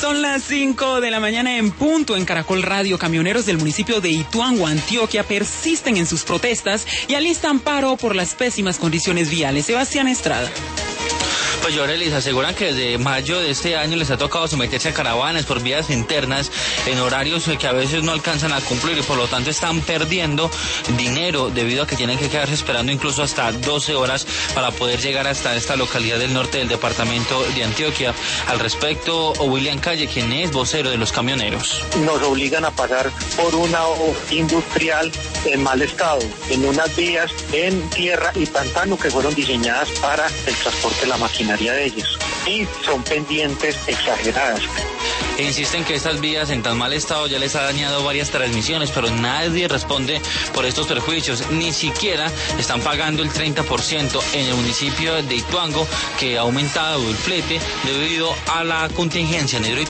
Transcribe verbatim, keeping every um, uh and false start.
Son las cinco de la mañana en punto en Caracol Radio. Camioneros del municipio de Ituango, Antioquia, persisten en sus protestas y alistan paro por las pésimas condiciones viales. Sebastián Estrada. Pues yo les aseguran que desde mayo de este año les ha tocado someterse a caravanas por vías internas en horarios que a veces no alcanzan a cumplir y por lo tanto están perdiendo dinero debido a que tienen que quedarse esperando incluso hasta doce horas para poder llegar hasta esta localidad del norte del departamento de Antioquia. Al respecto, William Calle, quien es vocero de los camioneros. Nos obligan a pasar por una obra industrial en mal estado, en unas vías en tierra y pantano que fueron diseñadas para el transporte de la maquinaria de ellos y son pendientes exageradas. E insisten que estas vías en tan mal estado ya les ha dañado varias transmisiones, pero nadie responde por estos perjuicios, ni siquiera están pagando el treinta por ciento en el municipio de Ituango, que ha aumentado el flete debido a la contingencia en Hidroituango.